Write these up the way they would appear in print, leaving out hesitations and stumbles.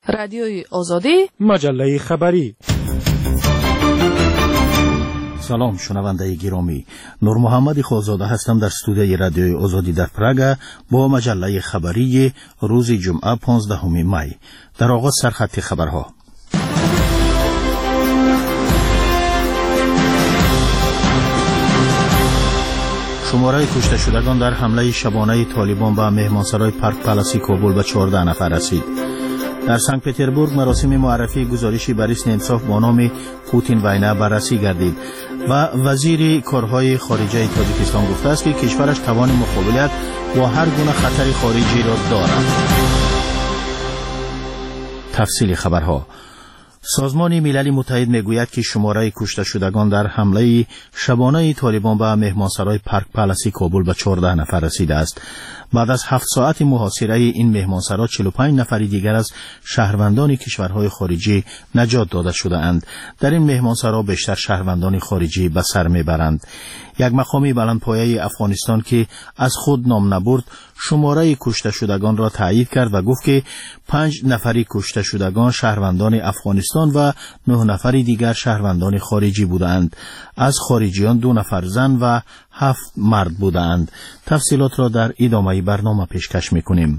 رادیوی آزادی، مجله خبری. سلام شنونده گرامی، نور محمد خوزاده هستم در استودیوی رادیوی آزادی در پراگ با مجله خبری روز جمعه 15 می. در آغاز سرخط خبرها. شماره کشته شدگان در حمله شبانه طالبان به مهمانسرای پارک پالاسی کابل به 14 نفر رسید. در سنت پترزبورگ مراسم معرفی گزارشی بر اسم انصاف با نام پوتین وینا بررسی گردید و وزیر کارهای خارجه تاجیکستان گفته است که کشورش توان مقابلت با هر گونه خطر خارجی را دارد. تفصیل خبرها. سازمان ملل متحد میگوید که شماره کشته شدگان در حمله شبانه طالبان به مهمانسرای پارک پالاسی کابل به 14 نفر رسیده است. بعد از 7 ساعت محاصره این مهمانسرا 45 نفر دیگر از شهروندان کشورهای خارجی نجات داده شده‌اند. در این مهمانسرا بیشتر شهروندان خارجی به سر میبرند. یک مقامی بلندپایه افغانستان که از خود نام نبرد شماره کشته شدگان را تایید کرد و گفت که 5 نفری کشته شدگان شهروندان افغانستان و 9 نفری دیگر شهروندان خارجی بودند. از خارجیان 2 نفر زن و 7 مرد بودند. تفصیلات را در ادامه برنامه پیشکش می‌کنیم.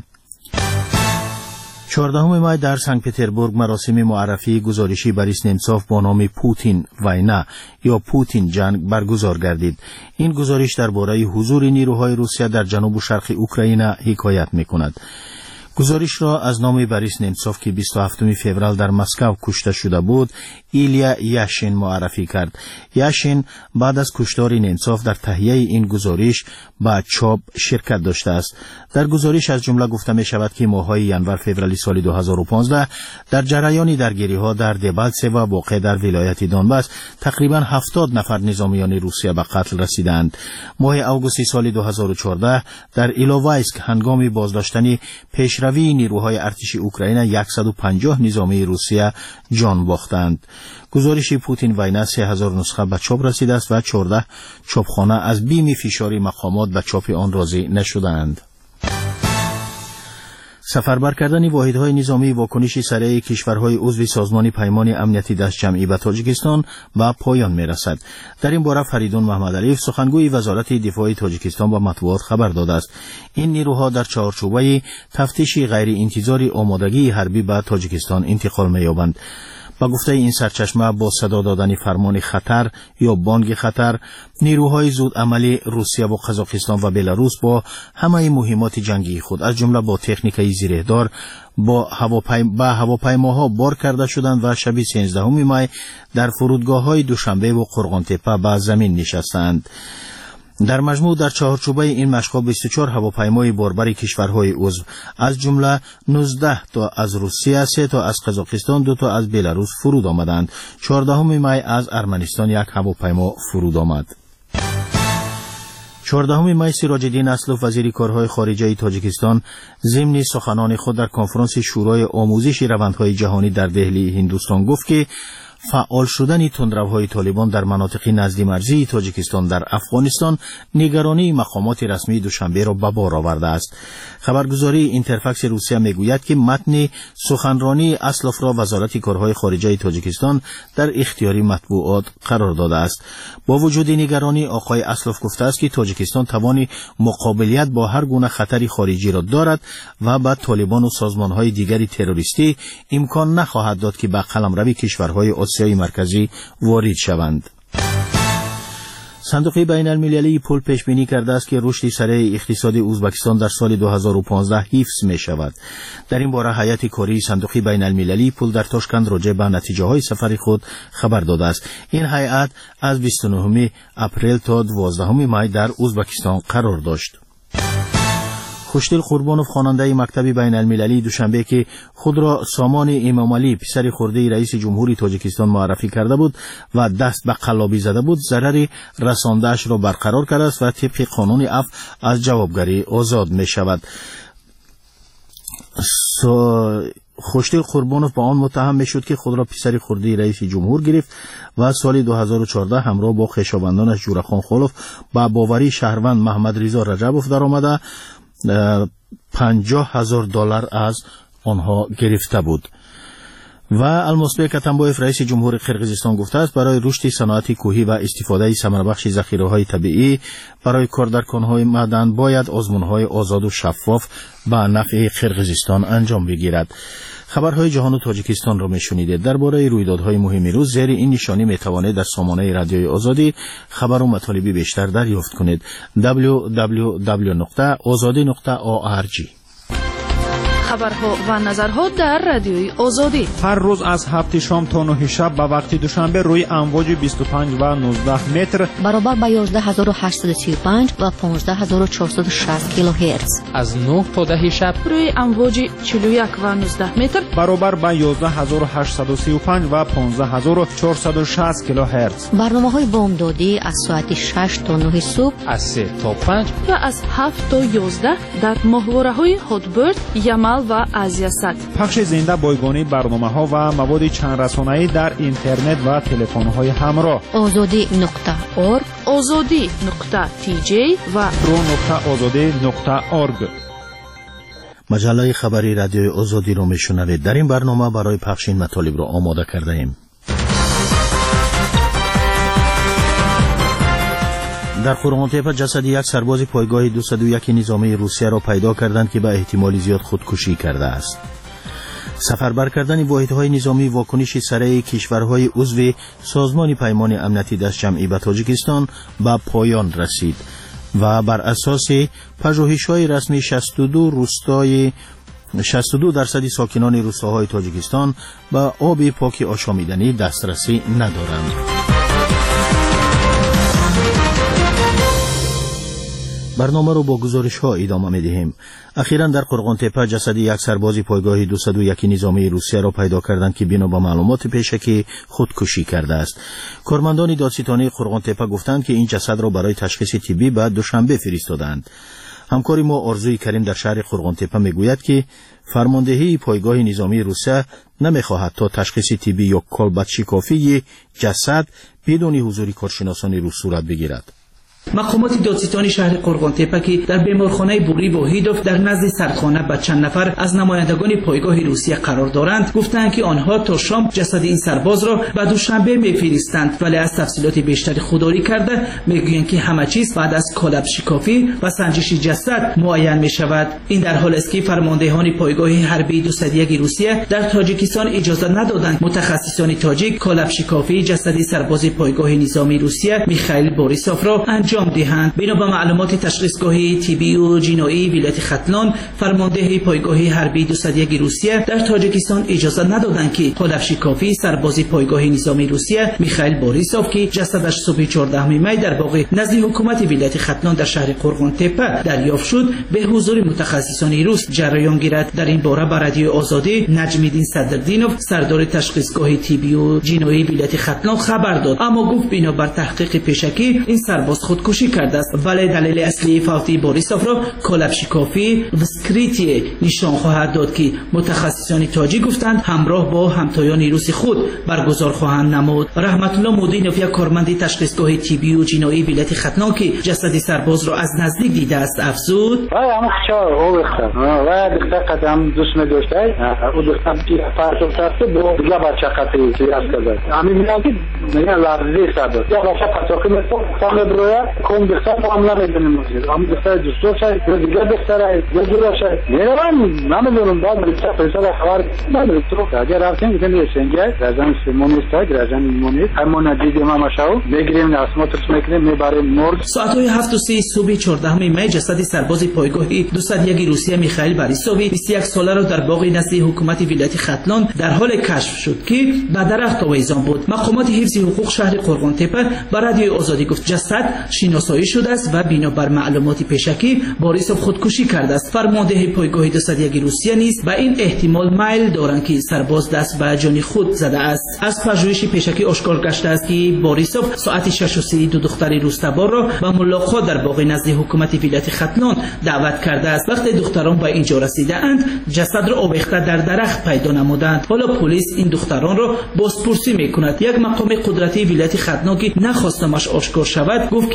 14 می در سنت پترزبورگ مراسم معرفی گزارشی بر اسم انصاف با نام پوتین وینا یا پوتین جنگ برگزار گردید. این گزارش درباره حضور نیروهای روسیه در جنوب و شرق اوکراین حکایت می‌کند. گزارش را از نام بر اسم انصاف که 27 فوریه در مسکو کشته شده بود ایلیا یاشین معرفی کرد. یاشین بعد از کشتار این انصاف در تهیه این گزارش با چاپ شرکت داشته است. در گزارش از جمله گفته می شود که ماه‌های ژانویه فوریه سال 2015 در جریان درگیری‌ها در دبالتسه و واقع در ولایت دونباس تقریبا 70 نفر نظامیان روسیه به قتل رسیدند. ماه آگوست سال 2014 در ایلوایسک هنگام بازداشتن پیشروی نیروهای ارتش اوکراین 150 نظامی روسیه جان باختند. گزارش پوتین وینا 3000 نسخه به چاپ رسیده است و 14 چاپخانه از بیم فشار مقامات به چاپ آن راضی نشدند. سفربر کردن واحدهای نظامی واکنش سریع کشورهای عضو سازمان پیمان امنیتی دست جمعی به تاجیکستان به پایان می‌رسد. در این باره فریدون محمدعلیف سخنگوی وزارت دفاع تاجیکستان به مطبوعات خبر داده است. این نیروها در چارچوبه تفتیش غیر انتظاری آمادگی حربی به تاجیکستان انتقال می‌یابند. با گفته این سرچشمه با صدا دادن فرمان خطر یا بانگ خطر، نیروهای زود عملی روسیه و قزاقستان و بلاروس با همه مهمات جنگی خود از جمله با تکنیکای زیرهدار با هواپیماها بار کرده شدند و شب 13 می در فرودگاه‌های دوشنبه و قرغانتپه به زمین نشستند. در مجموع در چهارچوبه این مشق‌ها 24 هواپیمای باربر کشورهای عضو از جمله 19 تا از روسیه، 3 تا از قزاقستان، 2 تا از بلاروس فرود آمدند. 14 می از ارمنستان یک هواپیما فرود آمد. 14 می سراج‌الدین اسلوف وزیر کارهای خارجه تاجیکستان ضمن سخنان خود در کنفرانس شورای آموزش روندهای جهانی در دهلی هندوستان گفت که فعال شدن تندروهای طالبان در مناطق نزدی مرزی تاجیکستان در افغانستان نگرانی مقامات رسمی دوشنبه را به بار آورده است. خبرگزاری اینترفکس روسیه میگوید که متن سخنرانی اسلوف را وزارت کارهای خارجه تاجیکستان در اختیار مطبوعات قرار داده است. با وجود نگرانی آقای اسلوف گفته است که تاجیکستان توان مقابلیت با هر گونه خطری خارجی را دارد و با طالبان و سازمان‌های دیگری تروریستی امکان نخواهد داد که به قلمرو کشورهای آسیای مرکزی وارد شوند. صندوق بین المللی پول پیش بینی کرده است که رشد سریع اقتصاد ازبکستان در سال 2015 حفظ می شود. در این باره هیئت کاری صندوق بین المللی پول در تاشکند راجع به نتیجه های سفر خود خبر داده است. این هیئت از 29 اپریل تا 12 می در ازبکستان قرار داشت. خوشدل قربانوف خواننده مکتب بین المللی دوشنبه که خود را سامان امام علی پسر خرده رئیس جمهوری تاجیکستان معرفی کرده بود و دست به قلابی زده بود ضرر رسانده‌اش را برقرار کرده است و طبق قانون عفو از جوابگری آزاد می شود. خوشدل قربانوف با آن متهم می شد که خود را پسر خرده رئیس جمهور گرفت و سال 2014 همراه با خویشاوندانش جورخان خولوف با باوری شهروند محمد رضا رجبوف در آمده $50,000 از آنها گرفته بود. و المصبح اتنبایف رئیس جمهور قرقیزستان گفته است برای رشد صنعت کوهی و استفاده ثمربخش ذخیره‌های طبیعی برای کار در کان‌های معدن باید آزمون‌های آزاد و شفاف به نفع قرقیزستان انجام بگیرد. خبرهای جهان و تاجیکستان را میشنیدید. درباره رویدادهای مهم روز زیر این نشانی میتوانید در سامانه رادیوی آزادی خبر و مطالبی بیشتر دریافت کنید. www.azadi.org. خبرها و نظرها در رادیوی آزادی هر روز از 7 شام تا 9 شب به وقت دوشنبه روی امواج 25 و 19 متر برابر با 11835 و 15460 کیلوهرتز. از 9 تا 10 شب روی امواج 41 و 19 متر برابر با 11835 و 15460 کیلوهرتز. برنامه‌های بامدادی از ساعت 6 تا 9 صبح، از 3 تا 5 و از 7 تا 11 در ماهواره‌های هاتبرد، یمل و آزیاسات. پخش زنده بایگانی برنامه‌ها و مواد چند رسانه‌ای در اینترنت و تلفن‌های همراه. azadi.org، azadi.tj و pro.azadi.org. مجله خبری رادیوی آزادی رو میشنوید. در این برنامه برای پخش این مطالب رو آماده کرده ایم. در قرغانتپه جسد یک سرباز پایگاه 201 نظامی روسیه را پیدا کردند که به احتمال زیاد خودکشی کرده است. سفربر کردن واحدهای نظامی واکنش سریع کشورهای عضو سازمان پیمان امنیتی دست جمعی به تاجیکستان به پایان رسید و بر اساس پژوهش‌های رسمی 62% ساکنان روستاهای تاجیکستان به آب پاک آشامیدنی دسترسی ندارند. برنامه رو با گزارش ها ادامه می‌دهیم. اخیراً در قرغانتپه جسد یک سرباز پایگاه 201 نظامی روسیه را پیدا کردند که بنا به معلومات پیشکی خودکشی کرده است. کارمندان دادستانی قرغانتپه گفتند که این جسد را برای تشخیص طبی به دوشنبه فرستادند. همکار ما آرزوی کریم در شهر قرغانتپه میگوید که فرماندهی پایگاه نظامی روسیه نمیخواهد تا تشخیص طبی یا کالبدشکافی جسد بدون حضور کارشناسان روس صورت بگیرد. مقامات دادستانی شهر قرغانتپه که در بیمارخانه بوری واحدوف در نزد سردخانه با چند نفر از نمایندگان پایگاه روسیه قرار دارند گفتند که آنها تا شام جسد این سرباز را به دوشنبه میفرستند، ولی از تفصیلات بیشتری خودداری کرده میگویند که همه چیز بعد از کالب شکافی و سنجش جسد معین می شود. این در حالی است که فرماندهان پایگاه حربی 201 روسیه در تاجیکستان اجازه ندادند متخصصان تاجیک کالب شکافی جسد سرباز پایگاه نظامی روسیه میخائیل بوریسوف را انجام دهند. بنا به معلومات تشخیصگاه طبی و جنایی ولایت ختلان، فرمانده پایگاه حربی 201 روسیه در تاجیکستان اجازه ندادند که کالب شکافی سرباز پایگاه نظامی روسیه میخائیل بوریسوف که جسدش صبح 14 می در باغ نزد حکومت ولایت ختلان در شهر قرغانتپه دریافت شد به حضور متخصصان روس جریان گیرد. در این باره به رادیو آزادی نجمیدین صدردینوف سردار تشخیصگاه طبی و جنایی ولایت ختلان خبر داد، اما گفت بنابر تحقیق پیشکی این سرباز خودکشی کرده است، ولی دلیل اصلی فوتی بوریسوف را کالب شکافی و سکریتی نشان خواهد داد که متخصصان تاجیک گفتند همراه با همتایان روس خود برگزار خواهند نمود. رحمت الله مودینوف یک کارمند تشخیصگاه طبی و جنایی ولایت ختلان که جسد سرباز را از نزدیک دیده است افزود: اما خشار او بختن و دختر قدم دوست نداشته او دختر که فرصت کرده با دیگه بچه خطری سیاس کرده همین میگن که میگن لرزی سرباز یا بچه پتاقی مثل سامه برویا کم دختر معامله میدونیم مزید همین دختر دوستو شاید یا دیگه دختر یا جورا شاید میرم نمیدونم بعد بچه فرصت خبر نداره تو اگر رفتیم که یه سنگه رزن سیمونیست های رزن ایمونیست همون ندیدیم ما شاو بگیریم ناسماتش میکنیم میبریم مرد. ساعتهای 7:30 صبح 14 می جسد سرباز پایگاه 201 روسیه میخائیل بوریسوف 21 ساله را در باغ نزد حکومت ولایت ختلان در حال کشف شد که به درخت آویزان بود. مقامات حفظ حقوق شهر قرغانتپه به رادیو آزادی گفت جسد شناسایی شده است و بنابر معلومات پیشکی بوریسوف خودکشی کرده است. فرمانده پایگاه 201 روسیه نیز به این احتمال میل دارند که سرباز دست به جان خود زده است. از پژوهش پیشکی آشکار گشته است که بوریسوف ساعت 6:30 دو دختر روستبار را به ملاقات در باغ نزد حکومت ولایت ختلان دعوت کرده است. وقتی دختران به اینجا رسیدند جسد را آویخته در درخت پیدا نمودند. حالا پلیس این دختران را بازپرسی میکند. یک مقام قدرتی ولایت ختلان که نخواستمش آشکار شود گفت که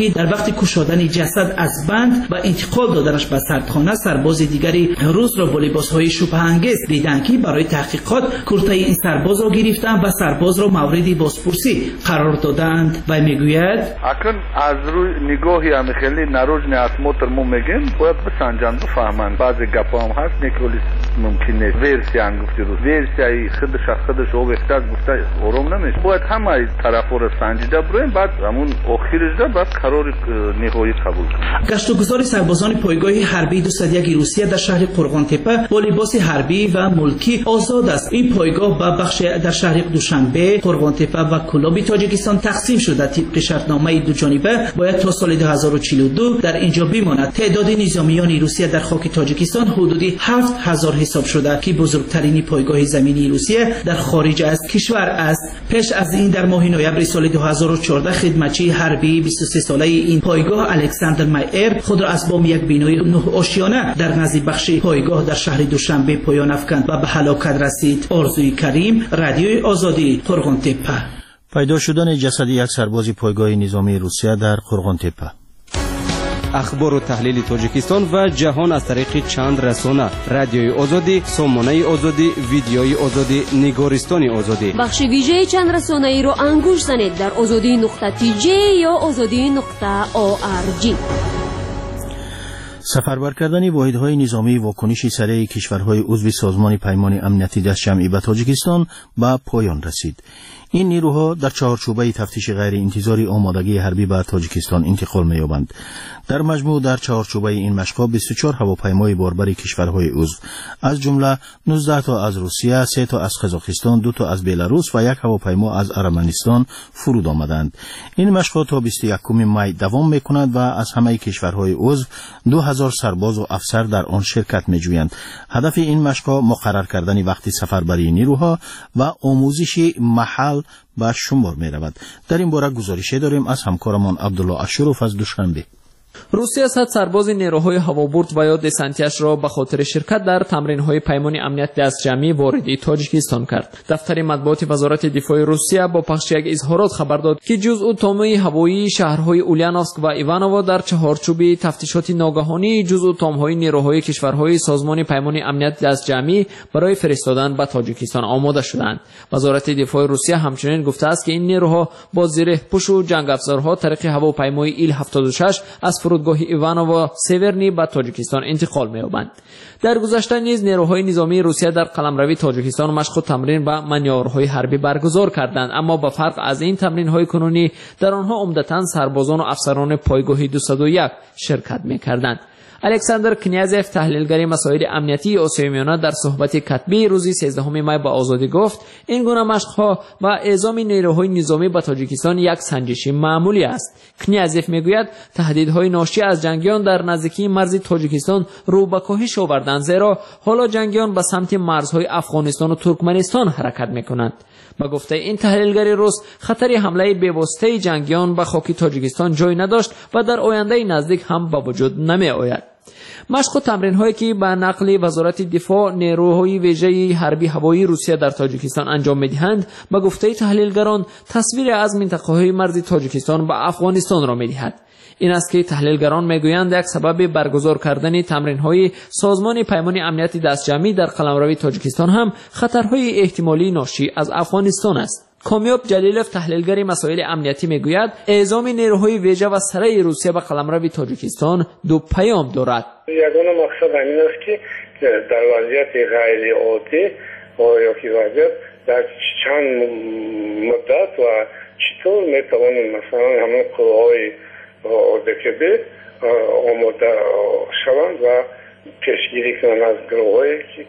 که در وقت کشادن جسد از بند و انتقال دادنش به سردخانه سرباز دیگری روس را با لباس‌های شبه‌انگیز دیدند که برای تحقیقات کرته این سرباز را گرفتند و سرباز را مورد بازپرسی قرار دادند و میگوید اکنون از روی نگاهی هم خیلی نروجن اتموتر ما میگیم باید بسنجن بفهمن بعضی گپا هم هست نیکولیس ممکنه ورسی هم گفتی روز ورسی خودش او بهتر گفته آروم نمیشه باید همه طرفا رو سنجیده بریم بعد همون آخرش ده بعد قرار نهایی قبول کنیم. گشتگذار سربازان پایگاه حربی 201 روسیه در شهر قرغان تپه با لباس حربی و ملکی آزاد است. این پایگاه به بخش در شهر دوشنبه، قرغان تپه و کلاب تاجیکستان تقسیم شده. طبق شرطنامه دو جانبه باید تا سال 2042 در اینجا بماند. تعداد نظامیان روسیه در خاک تاجیکستان حدودی 7000 حساب شده که بزرگترین پایگاه زمینی روسیه در خارج از کشور است. پیش از این در ماه نوامبر سال 2014 خدمتچی حربی 23 ساله این پایگاه الکساندر مایر خود را از بام یک بینای 9 آشیانه در نزدیک بخش پایگاه در شهر دوشنبه پایان افکند و به هلاکت رسید. آرزوی کریم، رادیوی آزادی، قرغان تپه. پیدا شدن جسد یک سرباز پایگاه نظامی روسیه در قرغان تپه. اخبار و تحلیل تاجیکستان و جهان از طریق چند رسانه: رادیوی آزادی، سامانه آزادی، ویدیوی آزادی، نگارستان آزادی. بخش ویژه چند رسانه ای رو انگوش زنید در azadi.tj یا azadi.org. سفربر کردن واحدهای نظامی واکنش سریع کشورهای عضو سازمان پیمان امنیتی دستجمعی به تاجیکستان به پایان رسید. این نیروها در چهارچوبه تفتیش غیر انتظاری آمادگی حربی به تاجیکستان انتقال می‌یابند. در مجموع در چهارچوبه این مشق‌ها 24 هواپیمای باربر کشورهای عضو از جمله 19 تا از روسیه، 3 تا از قزاقستان، 2 تا از بلاروس و 1 هواپیما از ارمنستان فرود آمدند. این مشق‌ها تا 21 می دوام می‌کنند و از همه کشورهای عضو 2000 سرباز و افسر در آن شرکت می‌جویند. هدف این مشق‌ها مقرر کردن وقت سفربری نیروها و آموزش محل به شمار می‌رود. در این باره گزارشی داریم از همکارمان عبدالله اشرف از دوشنبه. روسیه 100 سرباز نیروهای هوابرد و یا دسانتیش را به خاطر شرکت در تمرین‌های پیمان امنیت دستجمعی وارد تاجیکستان کرد. دفتر مطبوعات وزارت دفاع روسیه با پخش یک اظهارات خبر داد که جزء تام‌های هوایی شهرهای اولیانوفسک و ایوانوو در چهارچوب تفتیشات ناگهانی جزء تام‌های نیروهای کشورهای سازمان پیمان امنیت دستجمعی برای فرستادن به تاجیکستان آماده شدند. وزارت دفاع روسیه همچنین گفته است که این نیروها با زره پوش و جنگ افزارها طریق هواپیمای ایل 76 از فرودگاه ایوانوو سیورنی به تاجیکستان انتقال می‌یابند. در گذشته نیز نیروهای نظامی روسیه در قلمرو تاجیکستان مشق و تمرین و مانورهای حربی برگزار کردند، اما با فرق از این تمرین‌های کنونی در آنها عمدتاً سربازان و افسران پایگاه 201 شرکت می‌کردند. الکساندر کنیازف تحلیلگر مسائل امنیتی آسیای میانه در صحبت کتبی روز 13 می با آزادی گفت این گونه مشق‌ها و اعزام نیروهای نظامی به تاجیکستان یک سنجش معمولی است. کنیازف میگوید تهدیدهای ناشی از جنگیان در نزدیکی مرز تاجیکستان رو به کاهش آوردند، زیرا حالا جنگیان به سمت مرزهای افغانستان و ترکمنستان حرکت میکنند. با گفته این تحلیلگر روس خطر حمله بی‌واسطه جنگیان به خاک تاجیکستان جای نداشت و در آینده نزدیک هم به وجود نمی آید. مشق و تمرین هایی که به نقل وزارت دفاع نیروهای ویژه حربی هوایی روسیه در تاجیکستان انجام می‌دهند به گفته تحلیلگران تصویر از منطقه‌های مرزی تاجیکستان با افغانستان را می‌دهد. این است که تحلیلگران میگویند یک سبب برگزار کردن تمرین‌های سازمان پیمان امنیت دستجمعی در قلمرو تاجیکستان هم خطرهای احتمالی ناشی از افغانستان است. کامیاب جلیلوف تحلیلگر مسائل امنیتی میگوید اعزام نیروهای ویژه و سرای روسیه به قلمرو تاجیکستان دو پیام دارد. یگانه مقصد همین است که در وضعیت غیر عادی یا که وضعیت در چند مدت و چطور میتوانیم مثلا همه قواهای ارتکابی آماده شوند و پیشگیری کنند از گروهایی که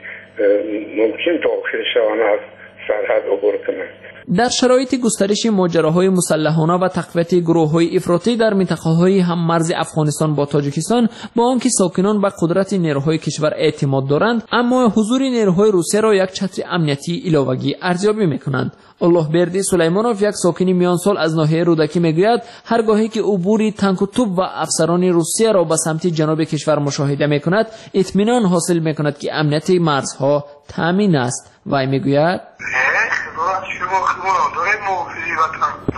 ممکن داخل شوند از سرحد عبور کنند. در شرایط گسترش ماجراهای مسلحانه و تقویت گروه‌های افراطی در منطقه‌های هم مرز افغانستان با تاجیکستان، با آنکه ساکنان به قدرت نیروهای کشور اعتماد دارند، اما حضور نیروهای روسیه را یک چتر امنیتی علاوه‌ای ارزیابی می‌کنند. الله بردی سلیمانوف یک ساکن میانسال از ناحیه رودکی میگوید هر گاهی که عبور تانک و توپ و افسران روسیه را به سمت جنوب کشور مشاهده می‌کند، اطمینان حاصل می‌کند که امنیت مرزها تامین است. و میگوید شما داره موفری و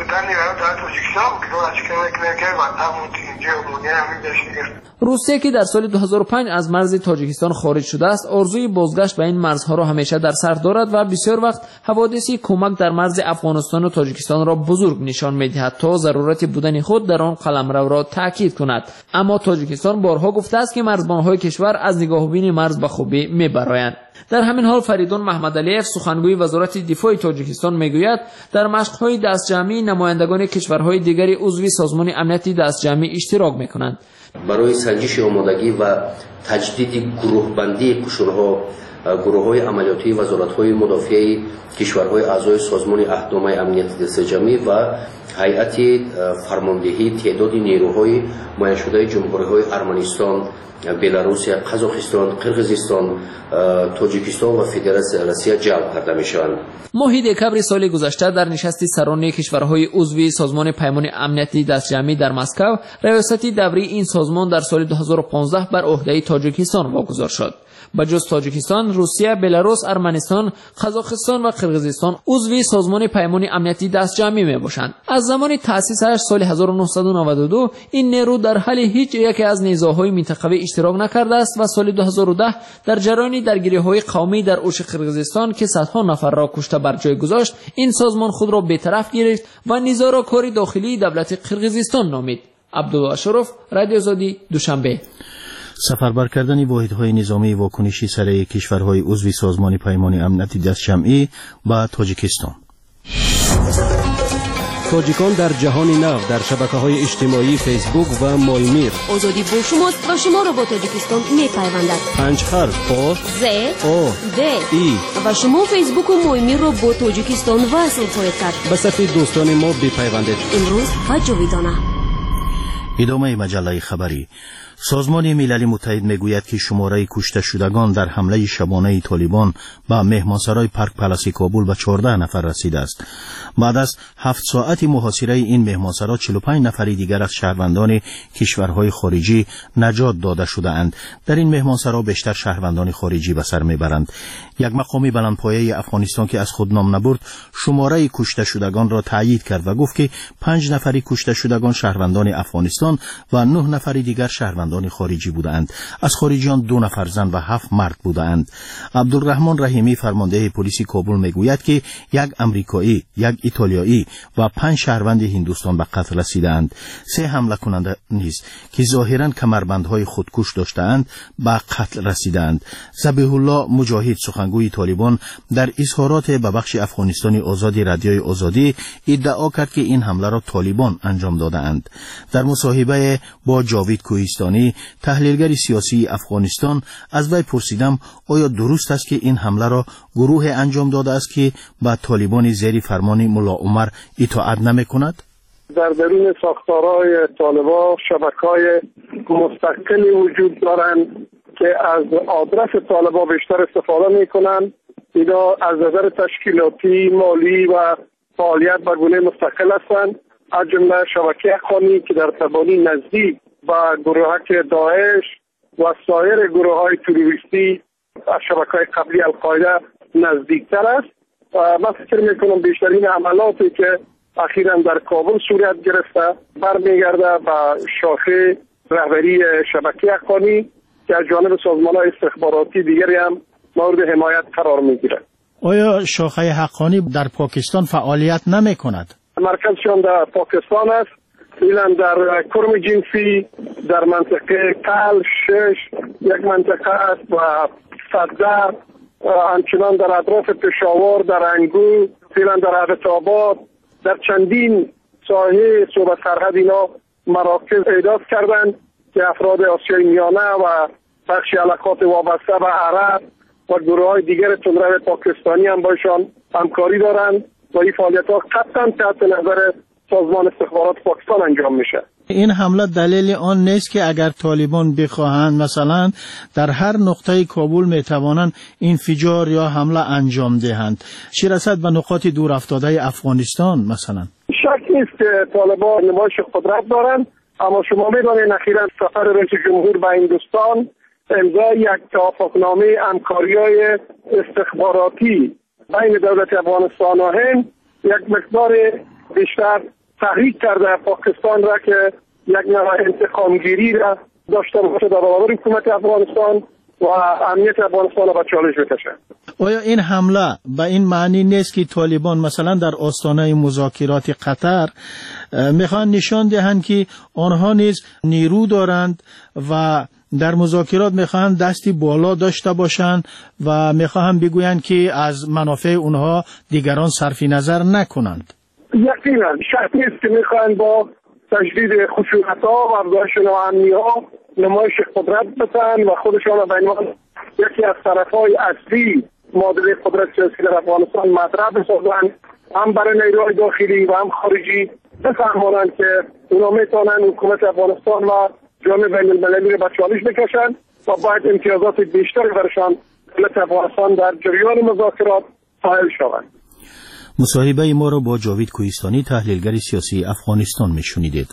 بودن ایران در تاجیکستان که همون اینجا مونی همین داشت. روسیه که در سال 2005 از مرز تاجیکستان خارج شده است، آرزوی بازگشت به این مرزها را همیشه در سر دارد و بسیار وقت حوادثی کمک در مرز افغانستان و تاجیکستان را بزرگ نشان می‌دهد تا ضرورت بودن خود در آن قلمرو را تاکید کند. اما تاجیکستان بارها گفته است که مرزبان‌های کشور از نگاهبین مرز به خوبی می‌برآیند. در همین حال فریدون محمدعلیف سخنگوی وزارت دفاع تاجیکستان میگوید در مشق‌های دستجمعی نمایندگان کشورهای دیگری عضو سازمان امنیتی دستجمعی اشتراک می‌کنند. برای سنجش آمادگی و تجدید گروه‌بندی قشرها گروه‌های عملیاتی وزارت‌های مدافع کشورهای اعضای سازمان عهدنامه امنیت دستجمعی و هیئت فرماندهی تعداد نیروهای معین شده جمهوری‌های ارمنستان، بلاروس، قزاقستان، قرقیزستان، تاجیکستان و فدراسیون روسیه جلب کرده می‌شوند. ماه دکبر سال گذشته در نشست سران کشورهای عضو سازمان پیمان امنیتی دستجمعی در مسکو، ریاست دوری این سازمان در سال 2015 بر عهده تاجیکستان واگذار شد. بجز تاجیکستان، روسیه، بلاروس، ارمنستان، قزاقستان و قرقیزستان عضو سازمان پیمان امنیتی دستجمعی میباشند. از زمان تأسیسش سال 1992 این نیرو در حال هیچ یکی از نزاع‌های منطقوی اشتراک نکرده است و سال 2010 در جریان درگیری‌های قومی در اوش قرقیزستان که صدها نفر را کشته بر جای گذاشت، این سازمان خود را بی‌طرف گرفت و نزاع را کار داخلی دولت قرقیزستان نامید. عبدالله اشرف، رادیو آزادی، دوشنبه. سفربر کردن واحدهای نظامی واکنشی سریع کشورهای عضو سازمان پیمان امنیتی دستجمعی با تاجیکستان. تاجیکان در جهان نو در شبکه‌های اجتماعی فیسبوک و مایمیر. آزادی با شماست و شما را با تاجیکستان می‌پیوندد. 5 حرف آ ز او د ای و شما فیسبوک و مایمیر را با تاجیکستان وصل خواهید کرد. به صفحه دوستان ما بپیوندید. امروز و جاویدانه. ادامه مجله خبری. سازمان ملل متحد میگوید که شماره کشته شدگان در حمله شبانه طالبان به مهمانسرای پارک پلاس کابل به 14 نفر رسیده است. بعد از 7 ساعت محاصره این مهمانسرا 45 نفر دیگر از شهروندان کشورهای خارجی نجات داده شده اند. در این مهمانسرا بیشتر شهروندان خارجی به سر میبرند. یک مقامی بلندپایه افغانستان که از خود نام نبرد شماره کشته شدگان را تایید کرد و گفت که 5 نفر کشته شدگان شهروندان افغانستان و 9 نفر دیگر شهروندان خارجی بودند. از خارجیان 2 نفر زن و 7 مرد بودند. عبدالرحمن رحیمی فرمانده پلیس کابل میگوید که یک امریکایی، یک ایتالیایی و 5 شهروند هندوستان به قتل رسیدند. 3 حمله کننده نیز که ظاهراً کمربندهای خودکش داشتند به قتل رسیدند. ذبیح الله مجاهد سخنگوی طالبان در اظهارات به بخش افغانستانی آزادی رادیوی آزادی ادعا کرد که این حمله را طالبان انجام دادند. در مصاحبه با جاوید کوهستانی تحلیلگر سیاسی افغانستان از وی پرسیدم آیا درست است که این حمله را گروه انجام داده است که با طالبان زیر فرمان ملا عمر اطاعت نمی‌کند؟ در درون ساختارهای طالبان شبکه‌های مستقلی وجود دارند که از آدرس طالبان بیشتر استفاده می‌کنند. اینا از نظر تشکیلاتی، مالی و فعالیت به گونه مستقل هستند. از جمله شبکه خانی که در تبانی نزدیک و گروهک داعش و سایر گروه‌های تروریستی از شبکه‌های قبلی القاعده نزدیکتر است. من فکر می‌کنم بیشترین عملاتی که اخیراً در کابل صورت گرفته برمیگرده به شاخه رهبری شبکه حقانی که از جانب سازمان‌های استخباراتی دیگری هم مورد حمایت قرار می‌گیرد. آیا شاخه حقانی در پاکستان فعالیت نمی‌کند؟ مرکزشان در پاکستان است. ایلان در کرم جنسی در منطقه کل 6 یک منطقه است و صدر همچنان در اطراف پشاور در انگور ایلان در عبدالآباد در چندین ساحه صوبه سرحد اینا مراکز ایجاد کردند که افراد آسیای میانه و بخش علاقات وابسته به عرب و گروه های دیگر تندرو پاکستانی هم باشان همکاری دارند و این فعالیت ها قطعا تحت نظر سازمان استخبارات پاکستان انجام میشه. این حمله دلیل آن نیست که اگر طالبان بخواهند مثلا در هر نقطه کابل میتوانند انفجار یا حمله انجام دهند، چه رسد به نقاط دور افتاده افغانستان مثلا؟ شک نیست که طالبان نمایش قدرت دارند، اما شما میدانید اخیراً سفر رئیس جمهور به هندوستان امضای یک توافقنامه همکاری‌های استخباراتی بین دولت افغانستان و هند یک مقدار بیشتر تحریک کرده پاکستان را که یک نوع انتقامگیری را داشته باشه در برابر حکومت افغانستان و امنیت افغانستان را به چالش بکشه. آیا این حمله به این معنی نیست که طالبان مثلا در آستانه مذاکرات قطر میخوان نشان دهند که آنها نیز نیرو دارند و در مذاکرات میخوان دستی بالا داشته باشند و میخوان بگویند که از منافع اونها دیگران صرف نظر نکنند؟ یقینا شک نیست که میخوان با تجدید خشونت‌ها و افزایش ناامنی‌ها نمایش قدرت بدن و خودشان را به عنوان یکی از طرف‌های اصلی معادله قدرت سیاسی در افغانستان مطرح بسازند، هم برای نیروهای داخلی و هم خارجی بفهمانند که اونا میتونن حکومت افغانستان و جامعه بین‌المللی را به چالش بکشند و باید امتیازات بیشتری برشان دولت افغانستان در جریان مذاکرات قائل شوند. مصاحبه ما را با جاوید کوهستانی تحلیلگر سیاسی افغانستان میشنیدید.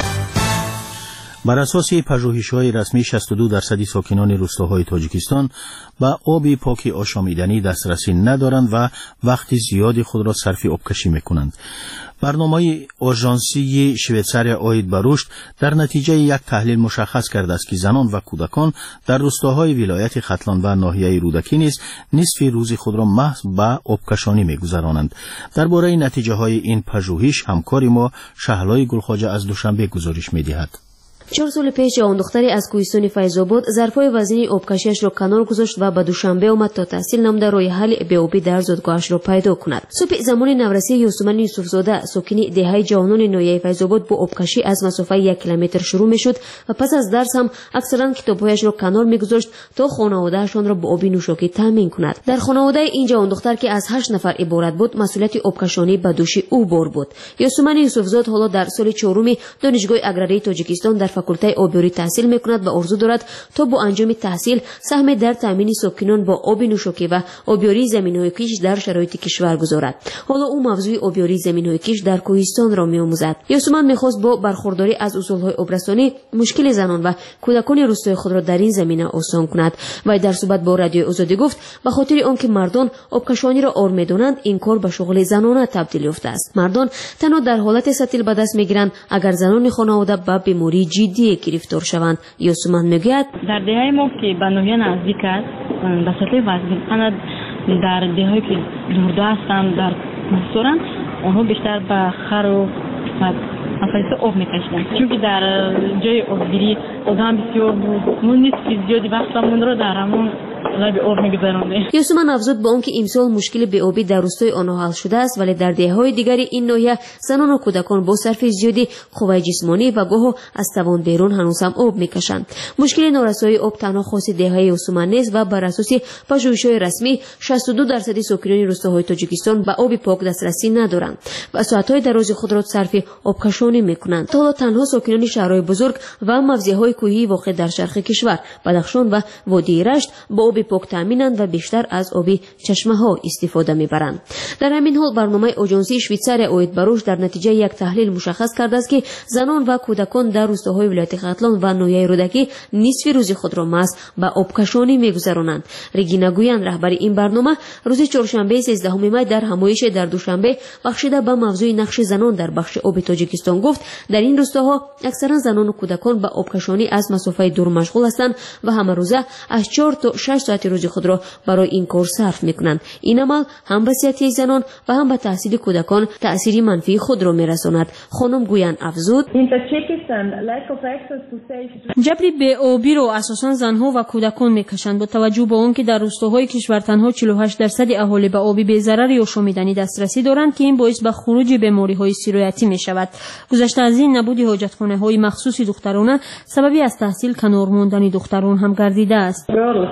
بر اساس پژوهش‌های رسمی 62% ساکنان روستاهای تاجیکستان به آب پاک آشامیدنی دسترسی ندارند و وقت زیادی خود را صرف آبکشی می‌کنند. برنامه آژانسی شویتساریا آید به رشد در نتیجه یک تحلیل مشخص کرده است که زنان و کودکان در روستاهای ولایت ختلان و ناحیه رودکی نیز نصف روز خود را محض به آبکشانی می‌گذرانند. درباره نتیجه‌های این پژوهش همکار ما شهلای گلخواجه از دوشنبه گزارش می‌دهد. 4 سال پیش جوان دختری از کوهستان فیض‌آباد ظرفای وزنی آبکشیش را کنار گذاشت و به دوشنبه آمد تا تحصیل نموده راه حل بی‌آبی در زادگاهش را پیدا کند. صبح زمان نورسی یوسمن یوسفزاده ساکن دهه جوانان ناحیه فیض‌آباد با آبکشی از مسافت 1 کیلومتر شروع می‌شد و پس از درس هم اکثرا کتاب‌هایش را کنار می‌گذاشت تا خانواده‌شان را با آب نوشابه تامین کند. در خانواده این جوان دختر که از 8 نفر عبارت بود، مسئولیت آبکشانی به دوش او بار بود. یوسمن یوسفزاده حالا در سال 4 دانشگاه اگراری تاجیکستان در فاکولته آبیاری تحصیل میکند و آرزو دارد تا با انجام تحصیل سهم در تامین ساکنان با آب نوشابه و آبیاری زمین‌های کیش در شرایط کشور گذارد. حالا او موضوع آبیاری زمین‌های کیش در کوهستان را می‌آموزد. یوسمن می‌خواست با برخورداری از اصول‌های آبرسانی مشکل زنان و کودکان روستای خود را در این زمینه آسان کند. و در صحبت با رادیوی آزادی گفت به خاطر آنکه مردان آبکشانی را آر می‌دانند این کار به شغل زنانه تبدیل یافته است. مردان تنها در حالت سطیل به دست می‌گیرند اگر زنان خانواده به بیماری جدی گرفتار شوند. یوسمن میگوید در دههای ما که به ناحیه نزدیک است به سطح وزن انا در دههایی که دوردو هستند در کوهستان آنها بیشتر به خر و افریقا آب میکشیدند چون که در جای آبگیری آدم بسیار بود من نیست که زیادی وقتمون را در همون لب آب میگذراندیم. یوسمن افزود با آنکه امسال مشکل بی‌آبی در روستای آنها حل شده است ولی در دهه‌های دیگری این ناحیه زنان و کودکان با صرف زیادی قوه جسمانی و گاه از توان بیرون هنوز هم آب میکشند. مشکل نارسایی آب تنها خاص دهه‌های یوسمن نیست و بر اساس پژوهش‌های رسمی 62% ساکنان روستاهای تاجیکستان به آب پاک دسترسی ندارند و ساعت‌های دراز خود را صرف آبکشانی میکنند. حالا تنها ساکنان شهرهای بزرگ و موضع‌های کوهی واقع در شرق کشور بدخشان و وادی رشت با آب پاک تامینند و بیشتر از آب چشمه‌ها استفاده میبرند. در همین حال برنامه آژانسی شویتساریا آید به رشد در نتیجه یک تحلیل مشخص کرده است که زنان و کودکان در روستاهای ولایت ختلان و ناحیه رودکی نصف روز خود را محض به آبکشانی میگذرانند. رگینا گویان رهبر این برنامه روز چهارشنبه 13 می در همایش در دوشنبه بخشیده به موضوع نقش زنان در بخش آب تاجیکستان گفت در این روستاها اکثرا زنان و کودکان به آبکشانی از مسافت دور مشغول هستند و همه روزه از 4 تا 6 ساعت روز خود را برای این کار صرف میکنند. این عمل هم به صحت زنان و هم به تحصیل کودکان تأثیری منفی خود را میرساند. خانم گویان افزود جبری بی‌آبی را اساسا زنها و کودکان میکشند با توجه به آنکه در روستاهای کشور تنها 48% اهالی به آب بی‌ضرر یا آشامیدنی دسترسی دارند که این باعث به خروج بیماری‌های سرایتی میشود. گذشته از این نبود حاجتخانه‌های مخصوص دخترانه سببی از تحصیل کنار ماندن دختران هم گردیده است.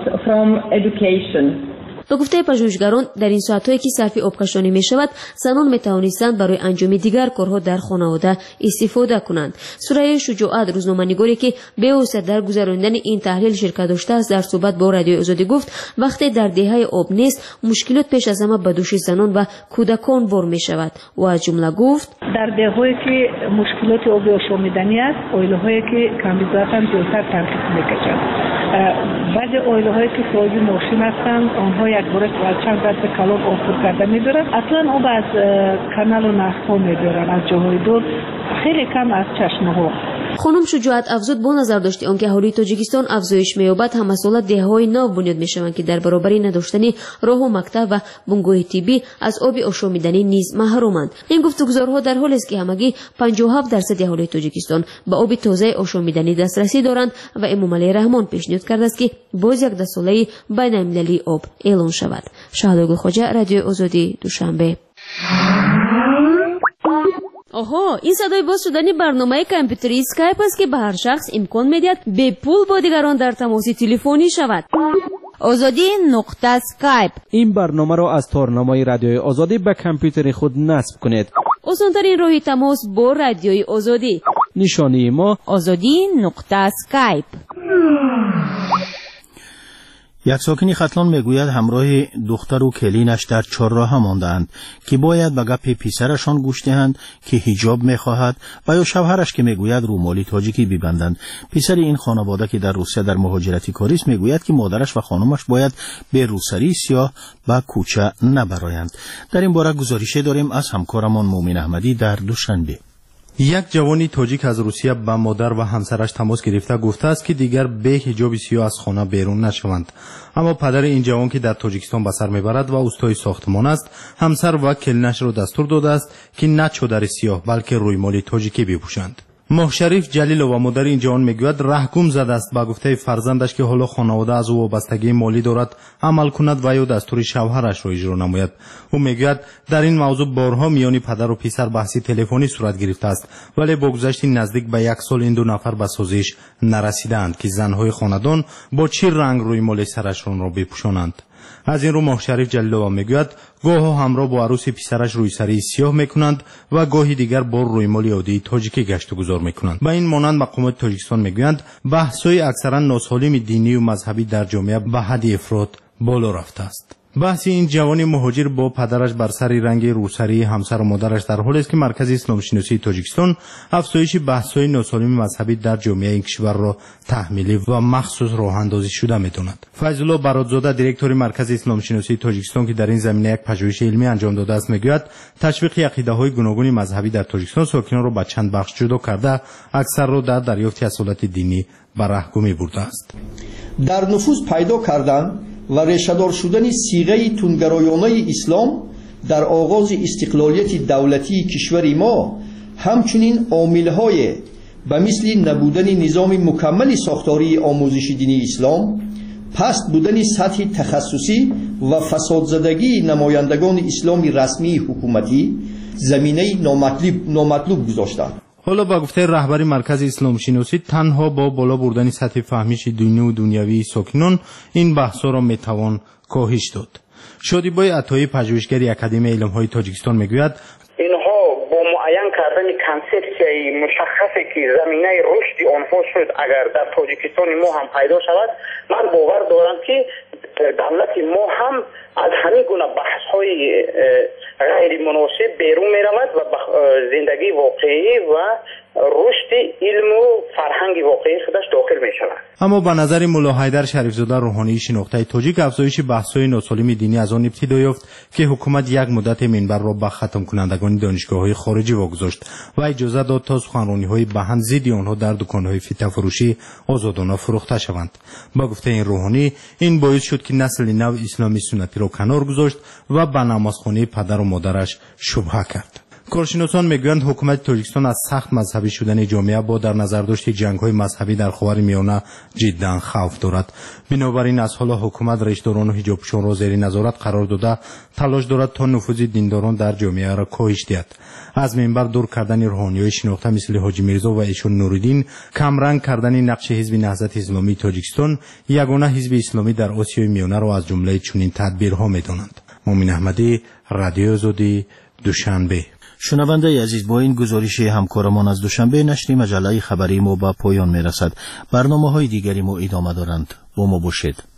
به گفته پژوهشگران در این ساعت‌هایی که صرف آبکشانی می‌شود زنان می‌توانستند برای انجام دیگر کارها در خانواده استفاده کنند. سوره شجاعت روزنامه‌نگاری که به واسطه در گذراندن این تحلیل شرکت داشته است در صحبت با رادیوی آزادی گفت وقتی در دهه آب نیست مشکلات پیش از همه به دوش زنان و کودکان بار می‌شود و از جمله گفت در دههایی که مشکلات آب آشامیدنی است، آیل‌هایی که کمبیزات هم زیادتر ترکیب میکشند. بعضی آیل‌هایی که صاحب ماشین هستند، آنها یک بار چند دست کلان آب پر کرده می‌دارند. اصلا آب از کانال و نهرها می‌دارند، از جاهای دور، خیلی کم از چشمه‌ها. خانم شجاعت افزود با نظر داشته آنکه اهالی تاجیکستان افزایش می‌یابد، همساله دهه‌های نو بنیاد می‌شوند که در برابر نداشتن راه و مکتب و بنگاه طبی از آب آشامیدنی نیز محرومند. این گفتگوزارها در حالی است که همگی 57% اهالی تاجیکستان به آب تازه آشامیدنی دسترسی دارند و امامعلی رحمان پیشنهاد کرده است که باز یک دستساله بین‌المللی آب اعلان شود. شهلا خواجه، رادیو آزادی، دوشنبه. آها، این صدای باز شدن برنامه کامپیوتری اسکایپ است که به هر شخص امکان می‌دهد به پول با دیگران در تماس تلفنی شود. آزادی نقطه اسکایپ. این برنامه را از تارنمای رادیوی آزادی به کامپیوتر خود نصب کنید. آسان‌ترین راه تماس با رادیوی آزادی. نشانی ما آزادی نقطه اسکایپ. یک ساکنی ختلان میگوید همراه دختر و کلینش در چهارراه ماندند که باید به گپ پسرشان گوش دهند که حجاب میخواهد و یا شوهرش که میگوید رومالی تاجیکی ببندند. پسر این خانواده که در روسیه در مهاجرتی کاری است میگوید که مادرش و خانمش باید به روسری سیاه به کوچه نبرایند. در این باره گزارشی داریم از همکارمان مومن احمدی در دوشنبه. یک جوانی تاجیک از روسیه با مادر و همسرش تماس گرفته گفته است که دیگر به حجاب سیاه از خانه بیرون نشوند. اما پدر این جوان که در تاجیکستان به سر میبرد و اوستای ساختمان است، همسر و کلینش را دستور داده است که نه چادر سیاه بلکه رویمال تاجیکی بپوشند. ماهشریف جلیل و مادر این جوان میگوید رهگم زده است با گفته فرزندش که حالا خانواده از او وابستگی مالی دارد عمل کند و یا دستور شوهرش را اجرا نماید. او میگوید در این موضوع بارها میان پدر و پسر بحثی تلفنی صورت گرفته است، ولی با گذشت نزدیک به 1 سال این دو نفر به سازش نرسیدند که زنهای خاندان با چه رنگ روی مال سرشان را بپوشانند. از این رو ماهشریف جلیلووا میگوید گاه همراه با عروس پسرش روی سری سیاه میکنند و گاهی دیگر با رویمال عادی تاجیکی گشت و گذار میکنند. با این مانند مقامات تاجیکستان میگویند بحث‌های اکثرا ناسالم دینی و مذهبی در جامعه به حد افراط بالا رفته است. بحث این جوانی مهاجر با پدرش بر سر رنگ روسری همسر و مادرش در حالی است که مرکز اسلام شناسی تاجیکستان افزایش بحث‌های ناسالم مذهبی در جامعه این کشور را تحمیلی و مخصوص راه اندازی شده می‌داند. فیض الله برادزاده دیرکتور مرکز اسلام شناسی تاجیکستان که در این زمینه یک پژوهش علمی انجام داده است میگوید تشویق عقیده‌های گوناگون مذهبی در تاجیکستان ساکنان را به چند بخش جدا کرده اکثر را در دریافت اصالت دینی به رهگمی برده است. در نفوذ پیدا کردن و ریشه‌دار شدن صیغه تندگرایانه اسلام در آغاز استقلالیت دولتی کشور ما همچنین عامل‌های به مثل نبودن نظام مکمل ساختاری آموزش دینی اسلام، پست بودن سطح تخصصی و فسادزدگی نمایندگان اسلام رسمی حکومتی زمینه نامطلوب گذاشتند. حالا با گفته رهبری مرکز اسلام شناسی تنها با بالا بردن سطح فهمیش دینی و دنیوی ساکنان این بحث‌ها را میتوان کاهش داد. شادیبای عطایی پژوهشگر اکادمی علم‌های تاجیکستان میگوید اینها با معین کردن کنسپسیای مشخصی که زمینه رشد آنها شد اگر در تاجیکستان ما هم پیدا شود، من باور دارم که دولت ما هم از همین گونه بحث‌های غیر مناسب بیرون می‌رود و زندگی واقعی و رشد علم و فرهنگ واقعی خودش داخل می‌شود. اما به نظر ملا حیدر شریفزاده روحانی شناخته تاجیک افزایش بحث‌های ناسالم دینی از آن ابتدا یافت که حکومت یک مدت منبر را به ختم کنندگان دانشگاه‌های خارجی واگذاشت و اجازه داد تا سخنرانی‌های بهن ضد آنها در دکان‌های فیته فروشی آزادانه فروخته شوند. با گفته این روحانی این باعث شد که نسل نو اسلامی سنتی را کنار گذاشت و به نمازخانه پدر و مادرش شبهه کرد. کارشناسان میگویند حکومت تاجیکستان از سخت مذهبی شدن جامعه با در نظر داشت جنگ‌های مذهبی در خاورمیانه جداً خوف دارد. بنابراین از حالا حکومت ریشه‌داران و حجاب‌پوشان را زیر نظارت قرار داده تلاش دارد تا نفوذ دینداران در جامعه را کاهش دهد. از منبر دور کردن روحانی‌های شناخته مثل حاجی میرزا و ایشون نوریدین، کمرنگ کردن نقش حزب نهضت اسلامی تاجیکستان، یگانه حزب اسلامی در آسیای میانه را از جمله چنین تدبیرها می‌دانند. مومن احمدی، رادیو آزادی، دوشنبه. شنونده عزیز، با این گزارش همکارمان از دوشنبه نشر مجله خبری ما به پایان میرسد. برنامه‌های دیگری ما ادامه دارند. با ما باشید.